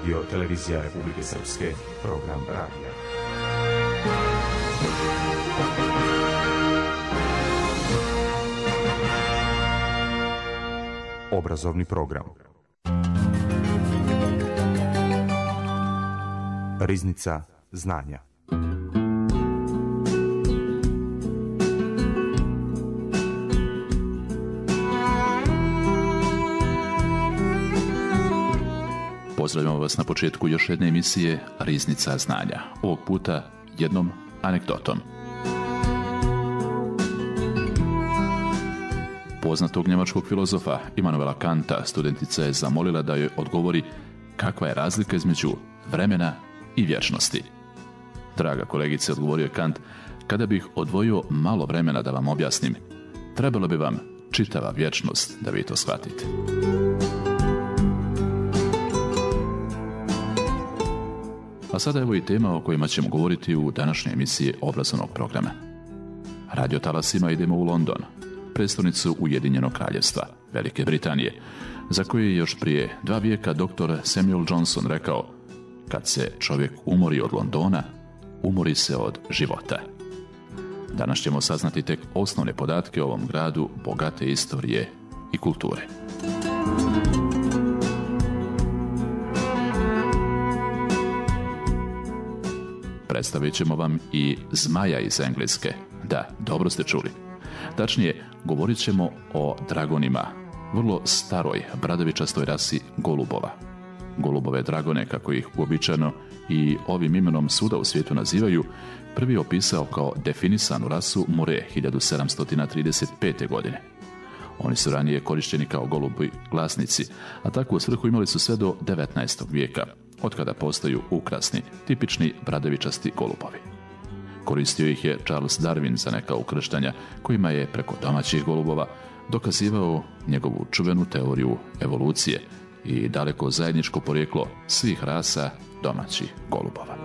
Radio Televizija Republike Srpske, program radija. Obrazovni program. Riznica znanja. Pozdravljamo vas na početku još jedne emisije Riznica znanja. Ovog puta jednom anegdotom. Poznatog njemačkog filozofa Immanuela Kanta studentica je zamolila da joj odgovori kakva je razlika između vremena i vječnosti. Draga kolegice, odgovorio je Kant, kada bih odvojio malo vremena da vam objasnim, trebalo bi vam čitava vječnost da vi to shvatite. A sada evo i tema o kojima ćemo govoriti u današnjoj emisiji obrazovnog programa. Radio talasima idemo u London, prestolnicu Ujedinjenog kraljevstva, Velike Britanije, za koju je još prije 2 vijeka dr. Samuel Johnson rekao: kad se čovjek umori od Londona, umori se od života. Danas ćemo saznati tek osnovne podatke o ovom gradu bogate istorije i kulture. Predstavit ćemo vam i zmaja iz Engleske. Da, dobro ste čuli. Tačnije, govorit ćemo o dragonima, vrlo staroj bradavičastoj rasi golubova. Golubove dragone, kako ih uobičajeno i ovim imenom svuda u svijetu nazivaju, prvi je opisao kao definisanu rasu Mure 1735. godine. Oni su ranije korišteni kao golubi glasnici, a takvu svrhu imali su sve do 19. vijeka, otkada postaju ukrasni, tipični bradavičasti golubovi. Koristio ih je Charles Darwin za neka ukrštanja, kojima je preko domaćih golubova dokazivao njegovu čuvenu teoriju evolucije i daleko zajedničko porijeklo svih rasa domaćih golubova.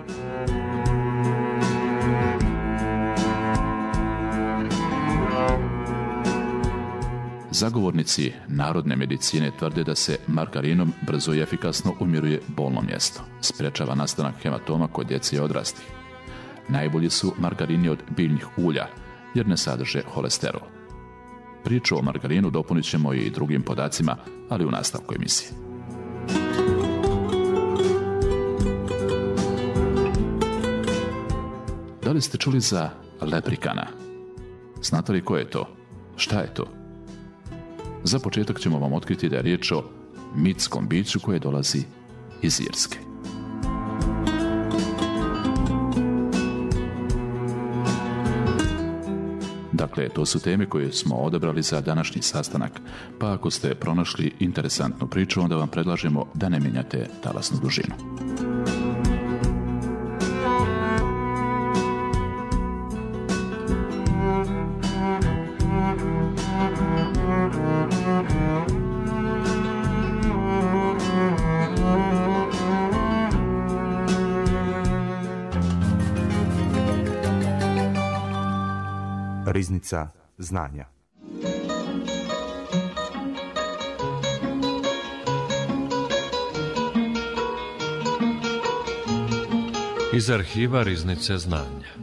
Zagovornici narodne medicine tvrde da se margarinom brzo i efikasno umiruje bolno mjesto, sprečava nastanak hematoma kod djece i odraslih. Najbolji su margarini od biljnih ulja, jer ne sadrže holesterol. Priču o margarinu dopunit ćemo i drugim podacima, ali u nastavku emisije. Da li ste čuli za leprikana? Znate li ko je to? Šta je to? Za početak ćemo vam otkriti da je riječ o mitskom biću koje dolazi iz Irske. Dakle, to su teme koje smo odabrali za današnji sastanak, pa ako ste pronašli interesantnu priču, onda vam predlažemo da ne mijenjate talasnu dužinu. Riznica znanja. Iz arhiva Riznice znanja.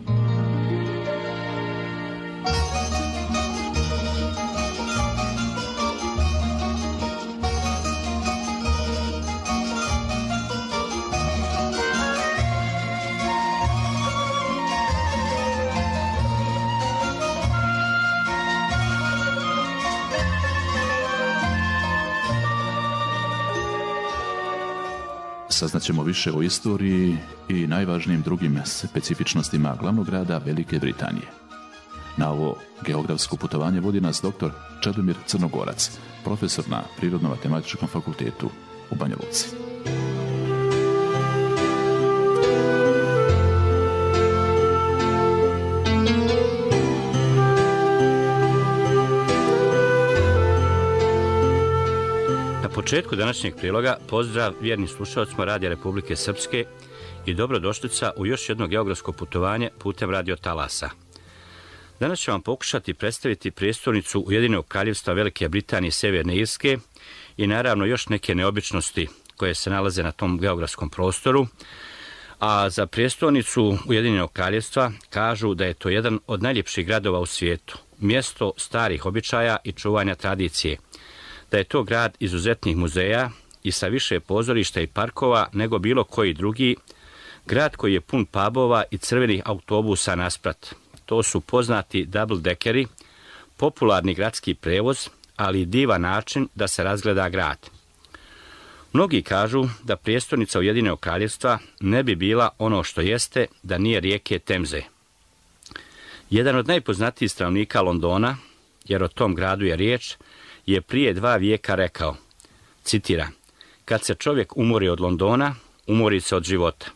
Saznaćemo više o istoriji i najvažnijim drugim specifičnostima glavnog grada Velike Britanije. Na ovo geografsko putovanje vodi nas dr. Čedomir Crnogorac, profesor na Prirodno-matematičkom fakultetu u Banja Luci. Na početku današnjeg priloga pozdrav vjernim slušalcima Radija Republike Srpske i dobrodošlica u još jedno geografsko putovanje putem radio talasa. Danas ću vam pokušati predstaviti prijestolnicu Ujedinjenog kraljevstva Velike Britanije i Sjeverne Irske i naravno još neke neobičnosti koje se nalaze na tom geografskom prostoru, a za prijestolnicu Ujedinjenog kraljevstva kažu da je to jedan od najljepših gradova u svijetu, mjesto starih običaja i čuvanja tradicije, da je to grad izuzetnih muzeja i sa više pozorišta i parkova nego bilo koji drugi, grad koji je pun pubova i crvenih autobusa nasprat. To su poznati double-deckeri, popularni gradski prevoz, ali i divan način da se razgleda grad. Mnogi kažu da prijestolnica Ujedinjenog kraljevstva ne bi bila ono što jeste da nije rijeke Temze. Jedan od najpoznatijih stanovnika Londona, jer o tom gradu je riječ, je prije 2 vijeka rekao, citira, kad se čovjek umori od Londona, umori se od života.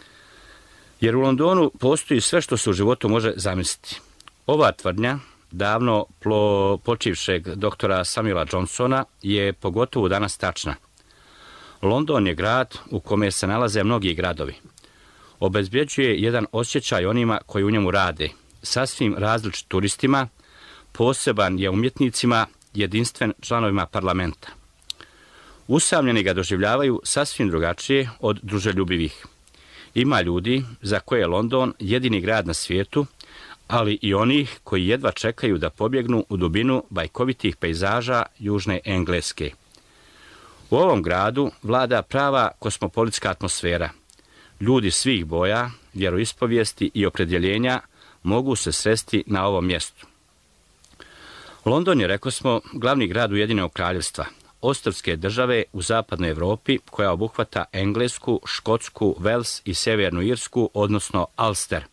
Jer u Londonu postoji sve što se u životu može zamisliti. Ova tvrdnja, davno počivšeg doktora Samuela Johnsona, je pogotovo danas tačna. London je grad u kome se nalaze mnogi gradovi. Obezbjeđuje jedan osjećaj onima koji u njemu rade, sasvim različit turistima, poseban je umjetnicima, jedinstven članovima parlamenta. Usamljeni ga doživljavaju sasvim drugačije od druželjubivih. Ima ljudi za koje je London jedini grad na svijetu, ali i onih koji jedva čekaju da pobjegnu u dubinu bajkovitih pejzaža Južne Engleske. U ovom gradu vlada prava kosmopolitska atmosfera. Ljudi svih boja, vjeroispovijesti i opredjeljenja mogu se sresti na ovom mjestu. London je, rekosmo, glavni grad Ujedinjenog kraljevstva, ostrvske države u zapadnoj Europi koja obuhvata Englesku, Škotsku, Vels i Sjevernu Irsku, odnosno Ulster.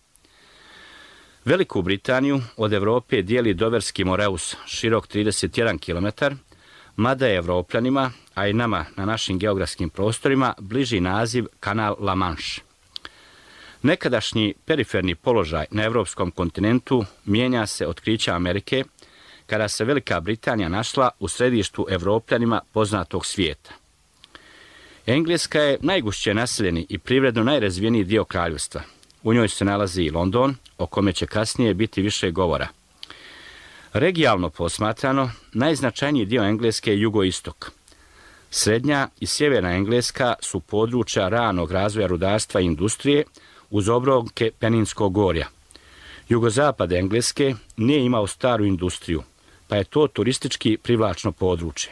Veliku Britaniju od Europe dijeli Doverski Moreus, širok 31 km, mada je Evropljanima, a i nama na našim geografskim prostorima, bliži naziv kanal La Manche. Nekadašnji periferni položaj na evropskom kontinentu mijenja se otkrića Amerike, kada se Velika Britanija našla u središtu Evropljanima poznatog svijeta. Engleska je najgušće naseljeni i privredno najrazvijeniji dio kraljevstva. U njoj se nalazi i London, o kome će kasnije biti više govora. Regionalno posmatrano, najznačajniji dio Engleske je jugoistok. Srednja i sjeverna Engleska su područja ranog razvoja rudarstva i industrije uz obronke Peninskog gorja. Jugozapad Engleske nije imao staru industriju, pa je to turistički privlačno područje.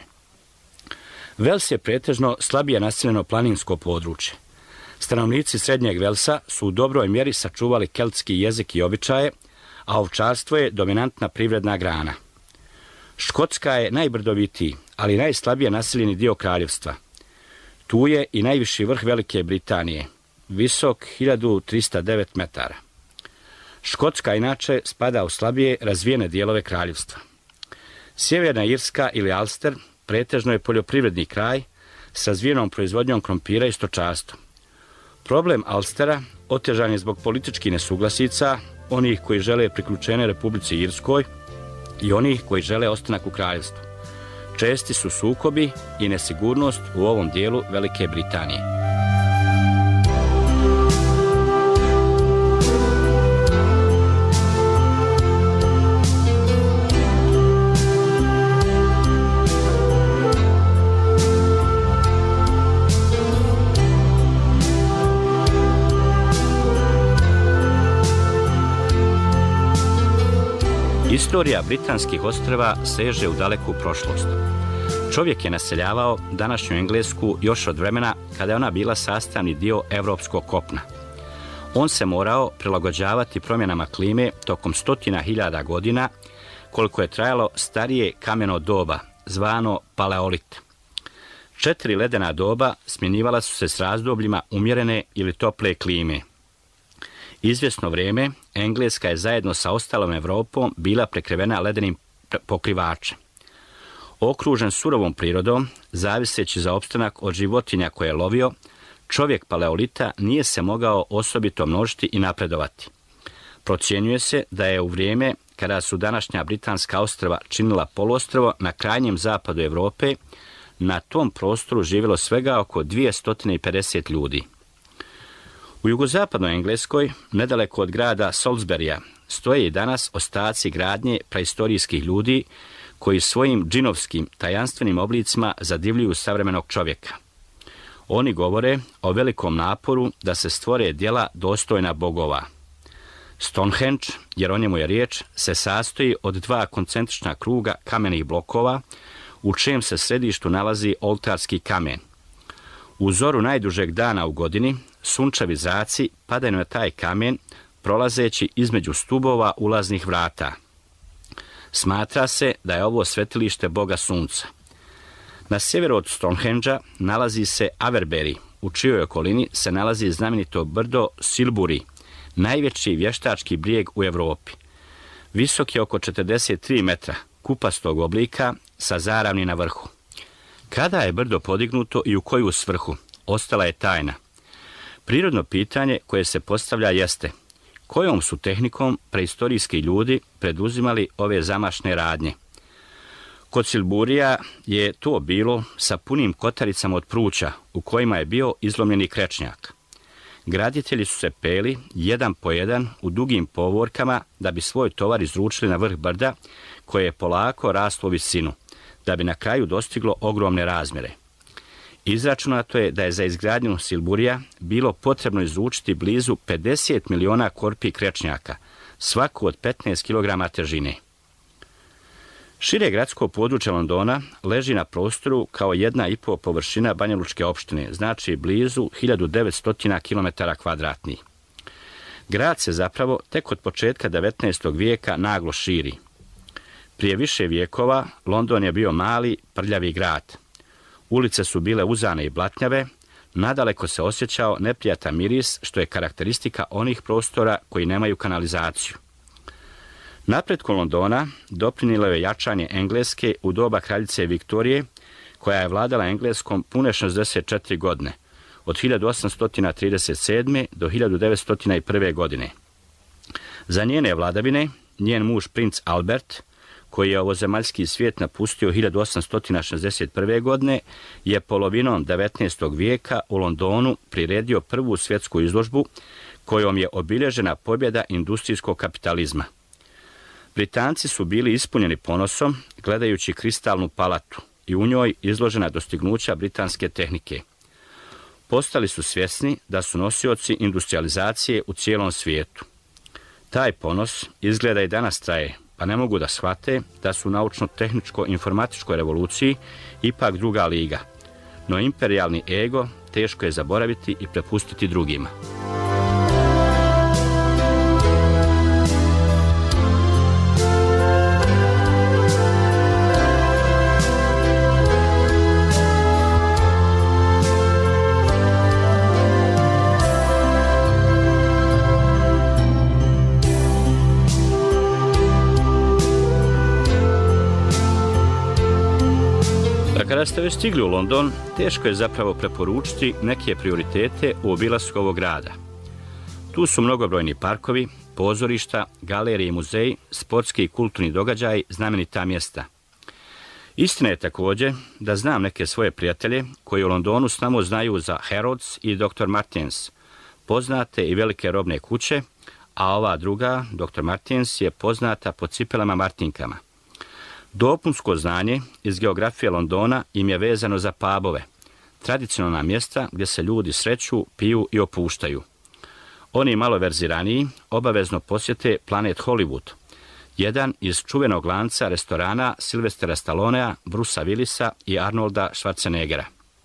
Vels je pretežno slabije naseljeno planinsko područje. Stanovnici srednjeg Velsa su u dobroj mjeri sačuvali keltski jezik i običaje, a ovčarstvo je dominantna privredna grana. Škotska je najbrdovitiji, ali najslabije naseljeni dio kraljevstva. Tu je i najviši vrh Velike Britanije, visok 1309 metara. Škotska inače spada u slabije razvijene dijelove kraljevstva. Sjeverna Irska ili Ulster pretežno je poljoprivredni kraj sa razvijenom proizvodnjom krompira i stočarstvom. Problem Ulstera otežan je zbog političkih nesuglasica, onih koji žele priključenje Republici Irskoj i onih koji žele ostanak u kraljevstvu. Česti su sukobi i nesigurnost u ovom dijelu Velike Britanije. Istorija britanskih ostrva seže u daleku prošlost. Čovjek je naseljavao današnju Englesku još od vremena kada je ona bila sastavni dio evropskog kopna. On se morao prilagođavati promjenama klime tokom 100.000 godina, koliko je trajalo starije kameno doba, zvano paleolit. 4 ledena doba smjenjivala su se s razdobljima umjerene ili tople klime. Izvjesno vrijeme Engleska je zajedno sa ostalom Evropom bila prekrivena ledenim pokrivačem. Okružen surovom prirodom, zaviseći za opstanak od životinja koje je lovio, čovjek paleolita nije se mogao osobito množiti i napredovati. Procjenjuje se da je u vrijeme kada su današnja britanska ostrva činila poluostrvo na krajnjem zapadu Europe, na tom prostoru živjelo svega oko 250 ljudi. U jugozapadnoj Engleskoj, nedaleko od grada Salisburya, stoje i danas ostaci gradnje praistorijskih ljudi koji svojim džinovskim tajanstvenim oblicima zadivljuju savremenog čovjeka. Oni govore o velikom naporu da se stvore djela dostojna bogova. Stonehenge, jer o njemu je riječ, se sastoji od 2 koncentrična kruga kamenih blokova, u čijem se središtu nalazi oltarski kamen. U zoru najdužeg dana u godini, sunčevi zraci padaju na taj kamen, prolazeći između stubova ulaznih vrata. Smatra se da je ovo svetilište boga sunca. Na sjeveru od Stonehengea nalazi se Avebury, u čijoj okolini se nalazi znamenito brdo Silbury, najveći vještački brijeg u Europi. Visok je oko 43 metra, kupastog oblika, sa zaravni na vrhu. Kada je brdo podignuto i u koju svrhu, ostala je tajna. Prirodno pitanje koje se postavlja jeste: kojom su tehnikom preistorijski ljudi preduzimali ove zamašne radnje? Kod Silburija je to bilo sa punim kotaricama od pruća, u kojima je bio izlomljeni krečnjak. Graditelji su se peli, jedan po jedan, u dugim povorkama, da bi svoj tovar izručili na vrh brda, koje je polako raslo u visinu, da bi na kraju dostiglo ogromne razmjere. Izračunato je da je za izgradnju Silburija bilo potrebno izručiti blizu 50 miliona korpi krečnjaka, svaku od 15 kg težine. Šire gradsko područje Londona leži na prostoru kao 1,5 površina Banjalučke opštine, znači blizu 1900 km2. Grad se zapravo tek od početka 19. vijeka naglo širi. Prije više vijekova London je bio mali, prljavi grad. Ulice su bile uzane i blatnjave, nadaleko se osjećao neprijatan miris, što je karakteristika onih prostora koji nemaju kanalizaciju. Napretku Londona doprinijelo je jačanje Engleske u doba kraljice Viktorije, koja je vladala Engleskom pune 64 godine, od 1837. do 1901. godine. Za njene vladavine, njen muž princ Albert, koji je ovozemaljski svijet napustio 1861. godine, je polovinom 19. vijeka u Londonu priredio prvu svjetsku izložbu, kojom je obilježena pobjeda industrijskog kapitalizma. Britanci su bili ispunjeni ponosom gledajući kristalnu palatu i u njoj izložena dostignuća britanske tehnike. Postali su svjesni da su nosioci industrializacije u cijelom svijetu. Taj ponos izgleda i danas traje, pa ne mogu da shvate da su u naučno-tehničko-informatičkoj revoluciji ipak druga liga. No imperijalni ego teško je zaboraviti i prepustiti drugima. Kada ste već stigli u London, teško je zapravo preporučiti neke prioritete u obilasku ovog grada. Tu su mnogobrojni parkovi, pozorišta, galerije i muzeji, sportski i kulturni događaji, znamenita mjesta. Istina je također da znam neke svoje prijatelje koji u Londonu samo znaju za Harrods i Dr. Martens, poznate i velike robne kuće, a ova druga, Dr. Martens, je poznata po cipelama Martinkama. Dopunsko znanje iz geografije Londona im je vezano za pubove, tradicionalna mjesta gdje se ljudi sreću, piju i opuštaju. Oni malo verziraniji obavezno posjete Planet Hollywood, jedan iz čuvenog lanca restorana Sylvestera Stallonea, Brucea Willisa i Arnolda Schwarzeneggera.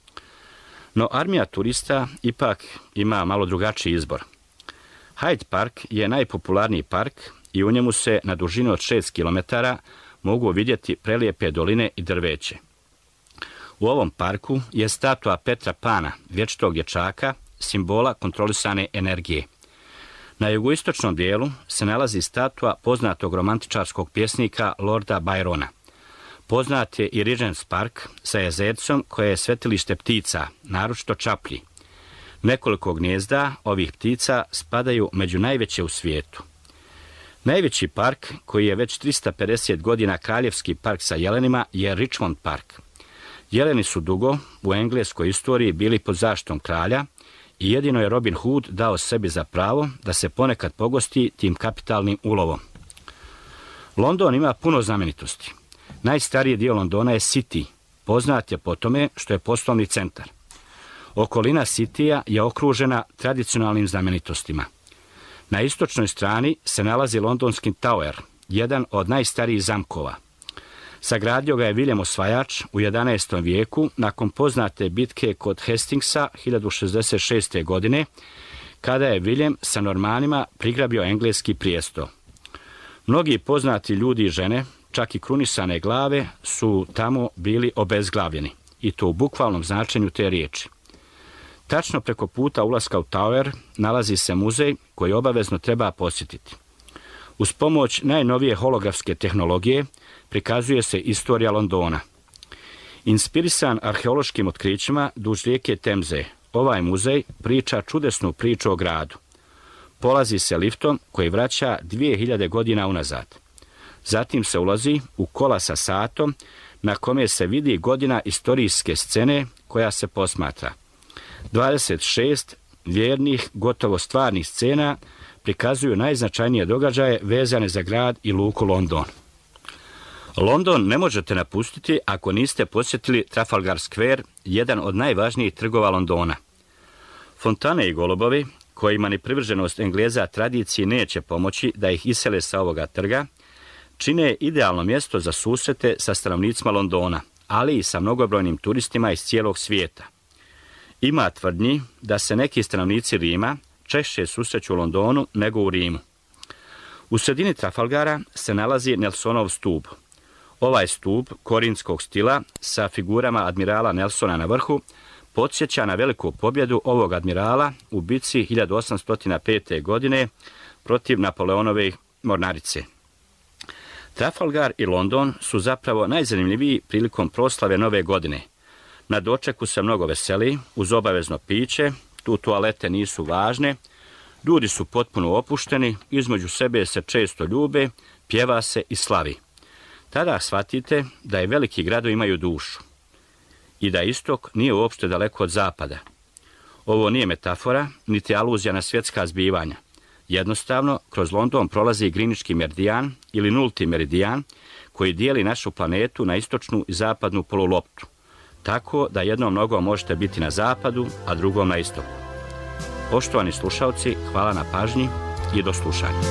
No armija turista ipak ima malo drugačiji izbor. Hyde Park je najpopularniji park i u njemu se na dužinu od 6 km mogu vidjeti prelijepe doline i drveće. U ovom parku je statua Petra Pana, vječitog dječaka, simbola kontrolisane energije. Na jugoistočnom dijelu se nalazi statua poznatog romantičarskog pjesnika Lorda Byrona. Poznat je i Regent's Park sa jezercom koje je svetilište ptica, naročito čaplji. Nekoliko gnijezda ovih ptica spadaju među najveće u svijetu. Najveći park, koji je već 350 godina kraljevski park sa jelenima, je Richmond Park. Jeleni su dugo u engleskoj istoriji bili pod zaštitom kralja i jedino je Robin Hood dao sebi za pravo da se ponekad pogosti tim kapitalnim ulovom. London ima puno znamenitosti. Najstariji dio Londona je City, poznat je po tome što je poslovni centar. Okolina Citya je okružena tradicionalnim znamenitostima. Na istočnoj strani se nalazi londonski Tower, jedan od najstarijih zamkova. Sagradio ga je Viljem Osvajač u 11. vijeku nakon poznate bitke kod Hastingsa 1066. godine, kada je Viljem sa Normanima prigrabio engleski prijesto. Mnogi poznati ljudi i žene, čak i krunisane glave, su tamo bili obezglavljeni, i to u bukvalnom značenju te riječi. Tačno preko puta ulaska u Tower nalazi se muzej koji obavezno treba posjetiti. Uz pomoć najnovije holografske tehnologije prikazuje se istorija Londona. Inspirisan arheološkim otkrićima duž rijeke Temze, ovaj muzej priča čudesnu priču o gradu. Polazi se liftom koji vraća 2000 godina unazad. Zatim se ulazi u kola sa satom na kome se vidi godina istorijske scene koja se posmatra. 26 vjernih, gotovo stvarnih scena prikazuju najznačajnije događaje vezane za grad i luku London. London ne možete napustiti ako niste posjetili Trafalgar Square, jedan od najvažnijih trgova Londona. Fontane i golubovi, kojima ni privrženost Engleza tradiciji neće pomoći da ih isele sa ovoga trga, čine idealno mjesto za susrete sa stanovnicima Londona, ali i sa mnogobrojnim turistima iz cijelog svijeta. Ima tvrdnji da se neki stanovnici Rima češće susreću u Londonu nego u Rimu. U sredini Trafalgara se nalazi Nelsonov stup. Ovaj stup korintskog stila sa figurama admirala Nelsona na vrhu podsjeća na veliku pobjedu ovog admirala u bitci 1805. godine protiv Napoleonove mornarice. Trafalgar i London su zapravo najzanimljiviji prilikom proslave Nove godine. Na dočeku se mnogo veseli, uz obavezno piće, tu toalete nisu važne, ljudi su potpuno opušteni, između sebe se često ljube, pjeva se i slavi. Tada shvatite da i veliki gradovi imaju dušu i da istok nije uopšte daleko od zapada. Ovo nije metafora, niti aluzija na svjetska zbivanja. Jednostavno, kroz London prolazi Greenwichki meridijan ili nulti meridijan koji dijeli našu planetu na istočnu i zapadnu poluloptu. Tako da jednom nogom možete biti na zapadu, a drugom na istoku. Poštovani slušalci, hvala na pažnji i do slušanja.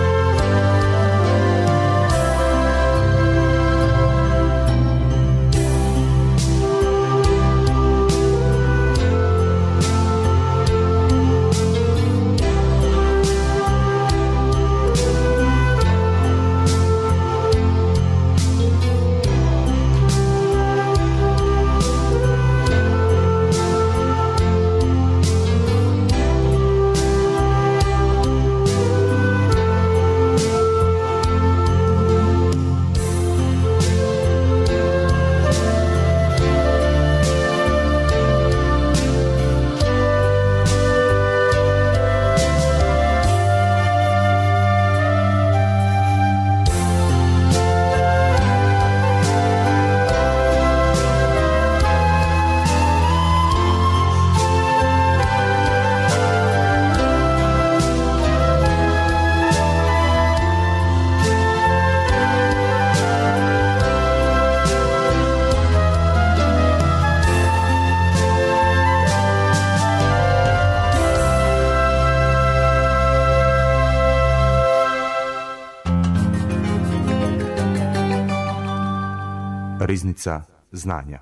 Riznica znanja.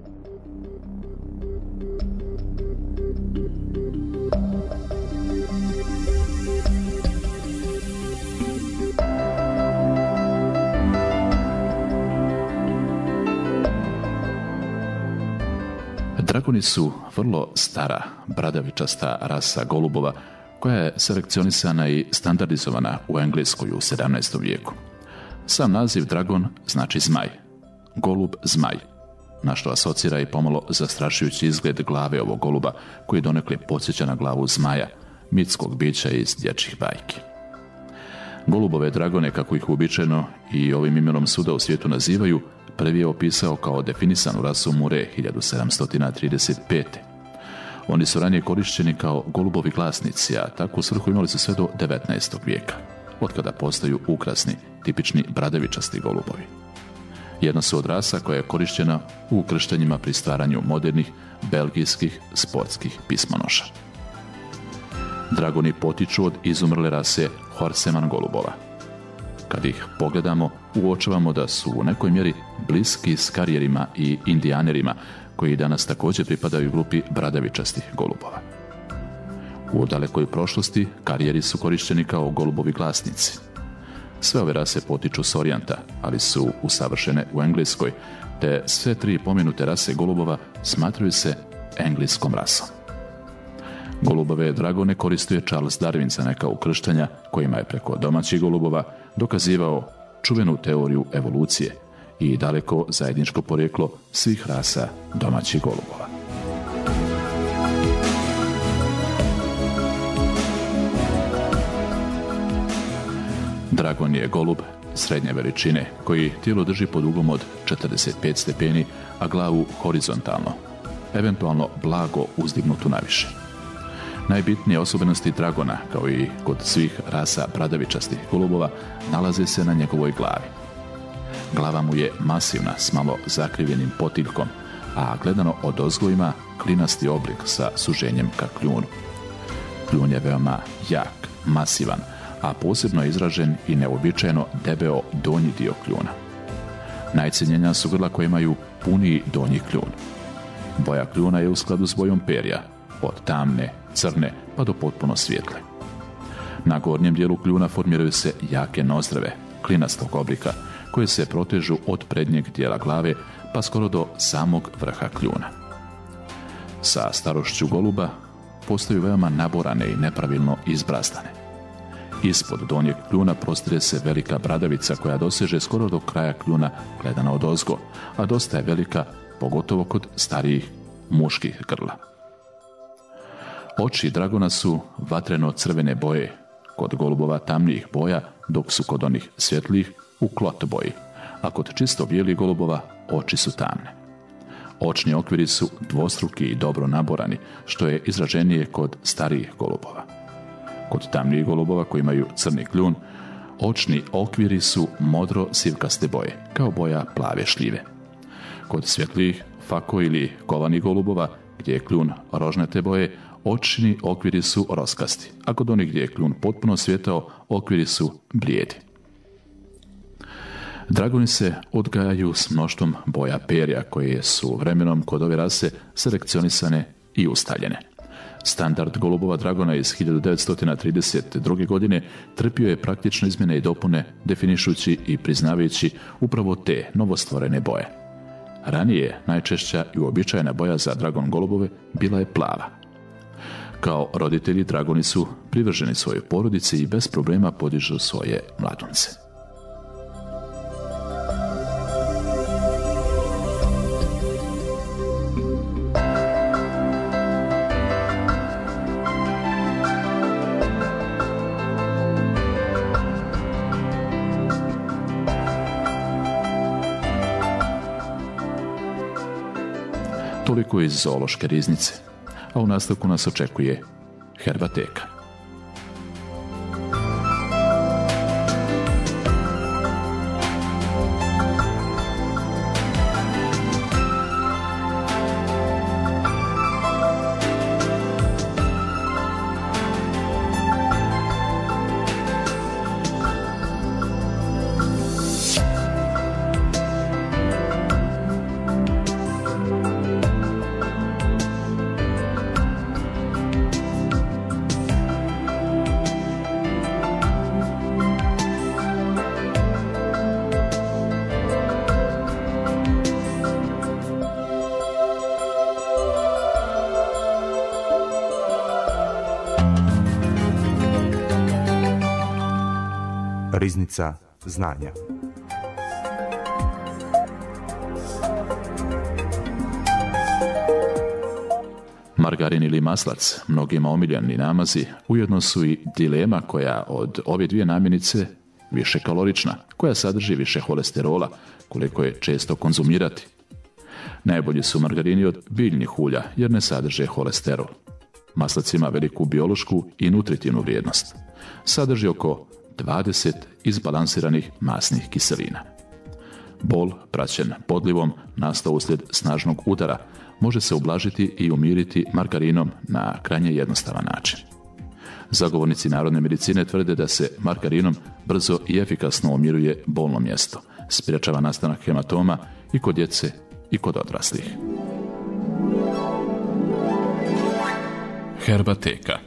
Dragoni su vrlo stara, bradavičasta rasa golubova koja je selekcionisana i standardizovana u Engleskoj u 17. vijeku. Sam naziv dragon znači zmaj. Golub zmaj, na što asocira i pomalo zastrašujući izgled glave ovog goluba koji donekle podsjeća na glavu zmaja, mitskog bića iz dječjih bajki. Golubove dragone, kako ih uobičajeno i ovim imenom svuda u svijetu nazivaju, prvi je opisao kao definisanu rasu Mure 1735. Oni su ranije korišćeni kao golubovi glasnici, a takvu svrhu imali su sve do 19. vijeka, otkada postaju ukrasni, tipični bradavičasti golubovi. Jedna su od rasa koja je korišćena u krštenjima pri stvaranju modernih belgijskih sportskih pismonoša. Dragoni potiču od izumrle rase Horseman golubova. Kad ih pogledamo, uočavamo da su u nekoj mjeri bliski s karijerima i indijanerima, koji danas također pripadaju grupi bradavičastih golubova. U dalekoj prošlosti karijeri su korišćeni kao golubovi glasnici. Sve ove rase potiču s Orijenta, ali su usavršene u Engleskoj, te sve tri pomenute rase golubova smatraju se engleskom rasom. Golubove dragone koristio je Charles Darwin za neka ukrštanja kojima je preko domaćih golubova dokazivao čuvenu teoriju evolucije i daleko zajedničko porijeklo svih rasa domaćih golubova. Dragon je golub srednje veličine koji tijelo drži pod uglom od 45 stepeni, a glavu horizontalno, eventualno blago uzdignutu naviše. Najbitnije osobenosti dragona, kao i kod svih rasa bradavičastih golubova, nalaze se na njegovoj glavi. Glava mu je masivna s malo zakrivljenim potiljkom, a gledano odozgo ima klinasti oblik sa suženjem ka kljunu. Kljun je veoma jak, masivan, a posebno je izražen i neobičajeno debeo donji dio kljuna. Najcijenjenija su grla koje imaju puniji donji kljun. Boja kljuna je u skladu s bojom perja, od tamne, crne pa do potpuno svijetle. Na gornjem dijelu kljuna formiraju se jake nozdrve, klinastog oblika, koje se protežu od prednjeg dijela glave pa skoro do samog vrha kljuna. Sa starošću goluba postaju veoma naborane i nepravilno izbrazdane. Ispod donjeg kljuna prostire se velika bradavica koja doseže skoro do kraja kljuna gledano odozgo, a dosta je velika, pogotovo kod starijih muških grla. Oči dragona su vatreno-crvene boje, kod golubova tamnijih boja, dok su kod onih svjetlijih u klot boji, a kod čisto bijelih golubova oči su tamne. Očni okviri su dvostruki i dobro naborani, što je izraženije kod starijih golubova. Kod tamnijih golubova koji imaju crni kljun, očni okviri su modro-sivkaste boje, kao boja plave šljive. Kod svjetlijih, fako ili kovanih golubova, gdje je kljun rožnate boje, očni okviri su roskasti, a kod onih gdje je kljun potpuno svjetao, okviri su blijedi. Dragoni se odgajaju s mnoštvom boja perja koje su vremenom kod ove rase selekcionisane i ustaljene. Standard golubova dragona iz 1932. godine trpio je praktično izmjene i dopune, definišući i priznavajući upravo te novostvorene boje. Ranije najčešća i uobičajena boja za dragon golubove bila je plava. Kao roditelji dragoni su privrženi svojoj porodici i bez problema podižu svoje mladunce. Toliko iz zoološke riznice, a u nastavku nas očekuje Herbateka. Riznica znanja. Margarin ili maslac, mnogima omiljeni namazi, ujedno su i dilema koja od ove dvije namirnice više kalorična, koja sadrži više holesterola, koliko je često konzumirati. Najbolji su margarini od biljnih ulja jer ne sadrže holesterol. Maslac ima veliku biološku i nutritivnu vrijednost. Sadrži oko 20 izbalansiranih masnih kiselina. Bol, praćen podlivom, nastao uslijed snažnog udara, može se ublažiti i umiriti margarinom na krajnje jednostavan način. Zagovornici narodne medicine tvrde da se margarinom brzo i efikasno umiruje bolno mjesto, sprječava nastanak hematoma i kod djece i kod odraslih. Herbateka.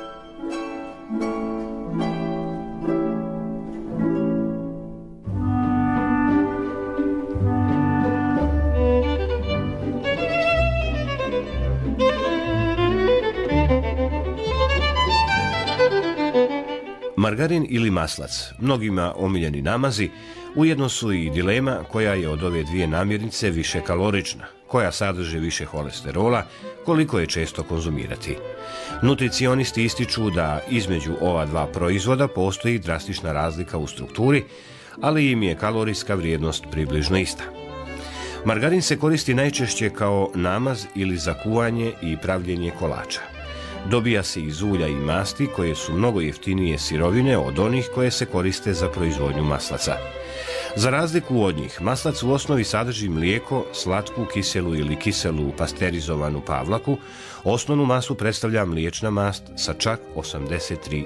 Margarin ili maslac, mnogima omiljeni namazi, ujedno su i dilema koja je od ove dvije namirnice više kalorična, koja sadrži više holesterola, koliko je često konzumirati. Nutricionisti ističu da između ova dva proizvoda postoji drastična razlika u strukturi, ali im je kalorijska vrijednost približno ista. Margarin se koristi najčešće kao namaz ili za kuvanje i pravljenje kolača. Dobija se iz ulja i masti koje su mnogo jeftinije sirovine od onih koje se koriste za proizvodnju maslaca. Za razliku od njih, maslac u osnovi sadrži mlijeko, slatku, kiselu ili kiselu pasterizovanu pavlaku. Osnovnu masu predstavlja mliječna mast sa čak 83%.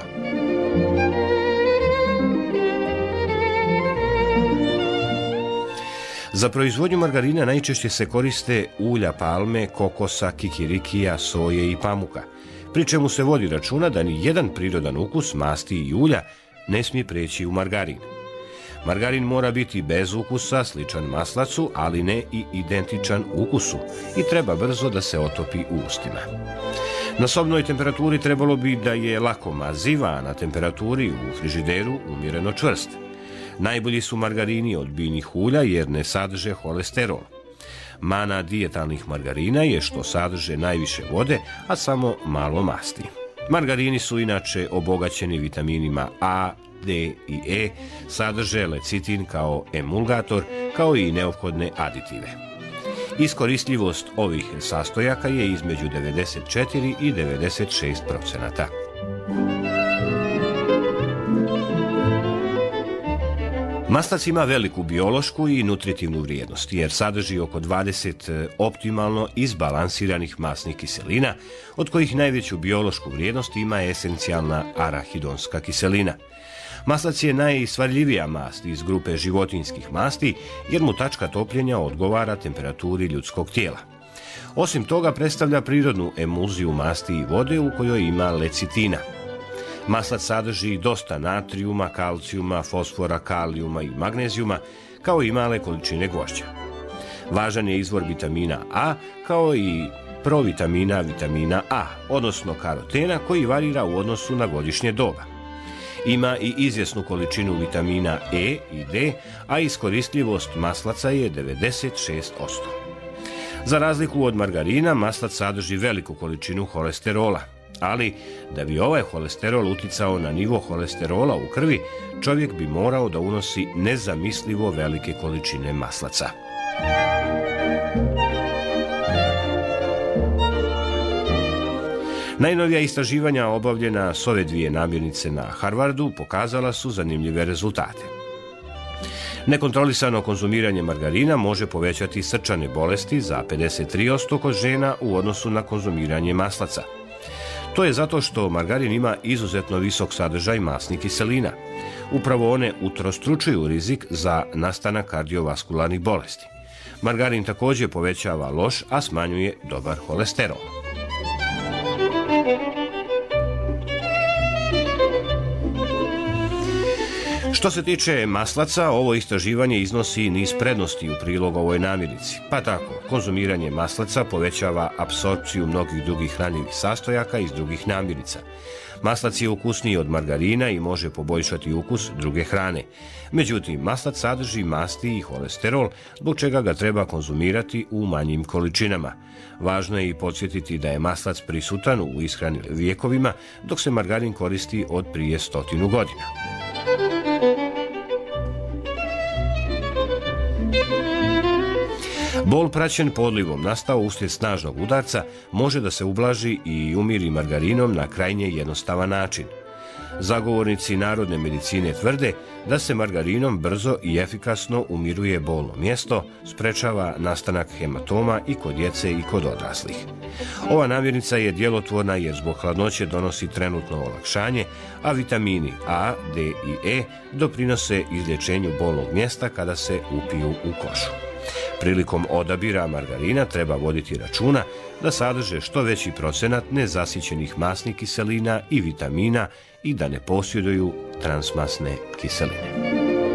Za proizvodnju margarina najčešće se koriste ulja palme, kokosa, kikirikija, soje i pamuka, pri čemu se vodi računa da ni jedan prirodan ukus masti i ulja ne smije preći u margarin. Margarin mora biti bez ukusa, sličan maslacu, ali ne i identičan ukusu i treba brzo da se otopi u ustima. Na sobnoj temperaturi trebalo bi da je lako maziv, a na temperaturi u frižideru umjereno čvrst. Najbolji su margarini od biljnih ulja jer ne sadrže holesterol. Mana dijetalnih margarina je što sadrže najviše vode, a samo malo masti. Margarini su inače obogaćeni vitaminima A, D i E, sadrže lecitin kao emulgator, kao i neophodne aditive. Iskoristljivost ovih sastojaka je između 94 i 96%. Maslac ima veliku biološku i nutritivnu vrijednost jer sadrži oko 20 optimalno izbalansiranih masnih kiselina, od kojih najveću biološku vrijednost ima esencijalna arahidonska kiselina. Maslac je najsvarljivija mast iz grupe životinjskih masti jer mu tačka topljenja odgovara temperaturi ljudskog tijela. Osim toga predstavlja prirodnu emulziju masti i vode u kojoj ima lecitina. Maslac sadrži dosta natrijuma, kalcijuma, fosfora, kalijuma i magnezijuma, kao i male količine gvožđa. Važan je izvor vitamina A, kao i provitamina vitamina A, odnosno karotena, koji varira u odnosu na godišnje doba. Ima i izvjesnu količinu vitamina E i D, a iskoristljivost maslaca je 96%. Za razliku od margarina, maslac sadrži veliku količinu holesterola, ali da bi ovaj holesterol uticao na nivo holesterola u krvi, čovjek bi morao da unosi nezamislivo velike količine maslaca. Najnovija istraživanja obavljena s ove dvije namirnice na Harvardu pokazala su zanimljive rezultate. Nekontrolisano konzumiranje margarina može povećati srčane bolesti za 53% kod žena u odnosu na konzumiranje maslaca. To je zato što margarin ima izuzetno visok sadržaj masnih kiselina. Upravo one utrostručuju rizik za nastanak kardiovaskularnih bolesti. Margarin također povećava loš, a smanjuje dobar holesterol. Što se tiče maslaca, ovo istraživanje iznosi niz prednosti u prilog ovoj namirnici. Pa tako, konzumiranje maslaca povećava apsorpciju mnogih drugih hranjivih sastojaka iz drugih namirnica. Maslac je ukusniji od margarina i može poboljšati ukus druge hrane. Međutim, maslac sadrži masti i holesterol, zbog čega ga treba konzumirati u manjim količinama. Važno je i podsjetiti da je maslac prisutan u ishrani vijekovima, dok se margarin koristi od prije 100 godina. Bol praćen podlivom nastao uslijed snažnog udarca može da se ublaži i umiri margarinom na krajnje jednostavan način. Zagovornici narodne medicine tvrde da se margarinom brzo i efikasno umiruje bolno mjesto, sprečava nastanak hematoma i kod djece i kod odraslih. Ova namirnica je djelotvorna jer zbog hladnoće donosi trenutno olakšanje, a vitamini A, D i E doprinose izlječenju bolnog mjesta kada se upiju u košu. Prilikom odabira margarina treba voditi računa da sadrže što veći procenat nezasićenih masnih kiselina i vitamina i da ne posjeduju transmasne kiseline.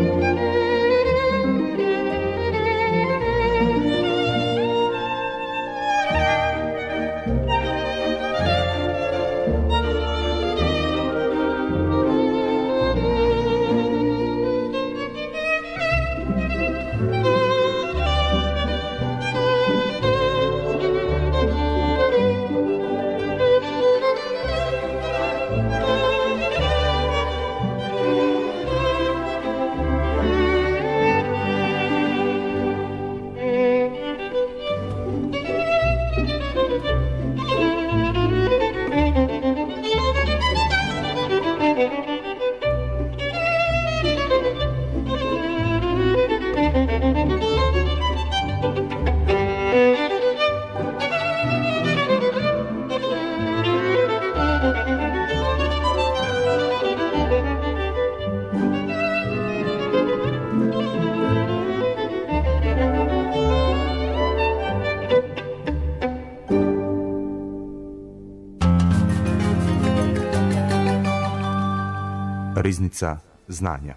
Riznica znanja.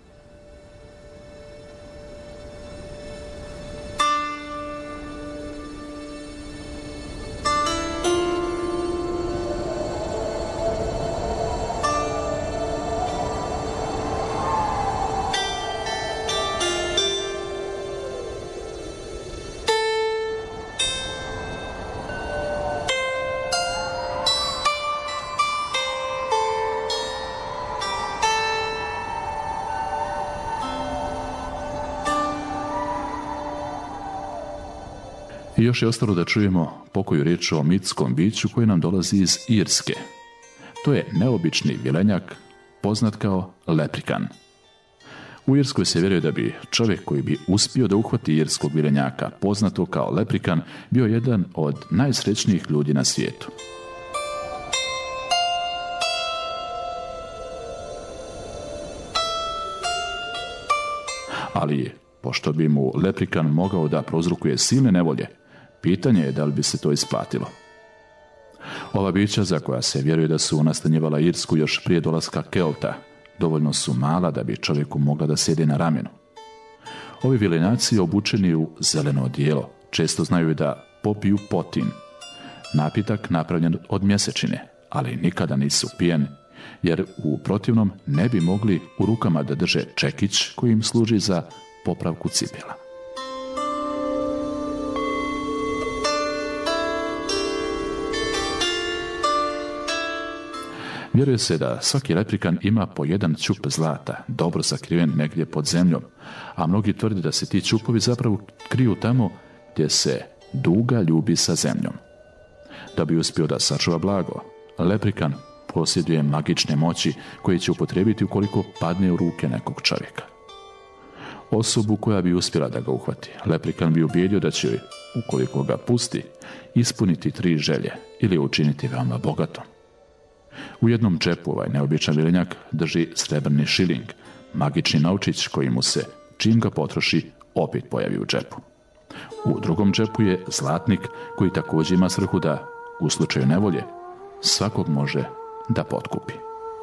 I još je ostalo da čujemo pokoju riječ o mitskom biću koji nam dolazi iz Irske. To je neobični vilenjak, poznat kao leprikan. U Irskoj se vjeruje da bi čovjek koji bi uspio da uhvati irskog vilenjaka, poznato kao leprikan, bio jedan od najsrećnijih ljudi na svijetu. Ali, pošto bi mu leprikan mogao da prouzrokuje silne nevolje, pitanje je da li bi se to isplatilo. Ova bića, za koja se vjeruje da su nastanjivala Irsku još prije dolaska Kelta, dovoljno su mala da bi čovjeku mogla da sjedi na ramenu. Ovi vilenjaci, obučeni u zeleno odijelo, često znaju da popiju potin, napitak napravljen od mjesečine, ali nikada nisu pijeni, jer u protivnom ne bi mogli u rukama da drže čekić koji im služi za popravku cipela. Vjeruje se da svaki leprikan ima po jedan ćup zlata, dobro sakriven negdje pod zemljom, a mnogi tvrde da se ti ćupovi zapravo kriju tamo gdje se duga ljubi sa zemljom. Da bi uspio da sačuva blago, leprikan posjeduje magične moći koje će upotrijebiti ukoliko padne u ruke nekog čovjeka. Osobu koja bi uspjela da ga uhvati, leprikan bi ubijedio da će, ukoliko ga pusti, ispuniti 3 želje ili učiniti veoma bogatom. U jednom džepu ovaj neobičan vilenjak drži srebrni šiling, magični novčić koji mu se, čim ga potroši, opet pojavi u džepu. U drugom džepu je zlatnik koji također ima svrhu da, u slučaju nevolje, svakog može da potkupi.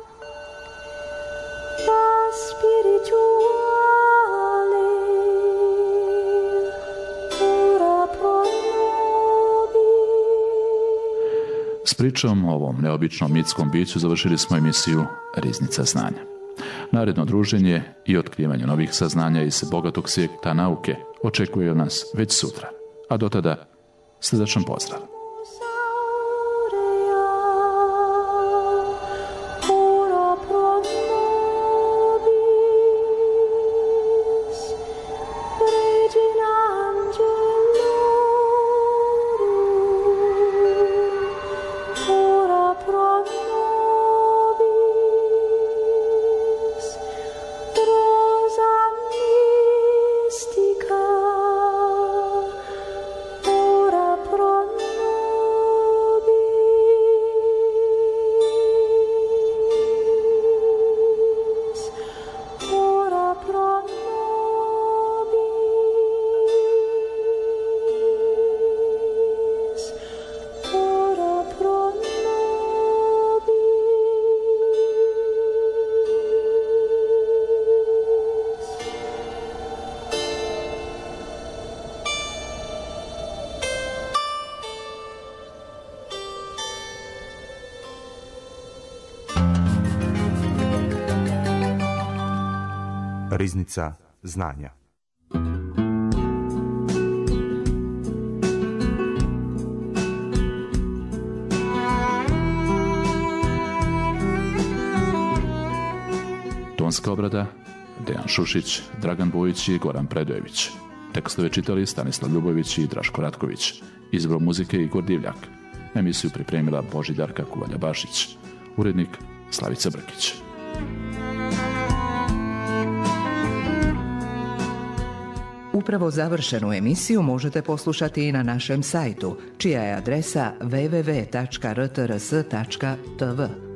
S pričom o ovom neobičnom mitskom biću završili smo emisiju Riznica znanja. Naredno druženje i otkrivanje novih saznanja iz bogatog svijeta nauke očekuje nas već sutra. A do tada, srdačan pozdrav. Pro nobis Riznica znanja. Tonska obrada Dejan Šušić, Dragan Bojić i Goran Predojević. Tekstove čitali Stanislav Ljubović i Draško Ratković. Izbor muzike Igor Divljak. Emisiju pripremila Božidarka Kuvalja-Bašić. Urednik Slavica Brkić. Upravo završenu emisiju možete poslušati i na našem sajtu, čija je adresa www.rtrs.tv.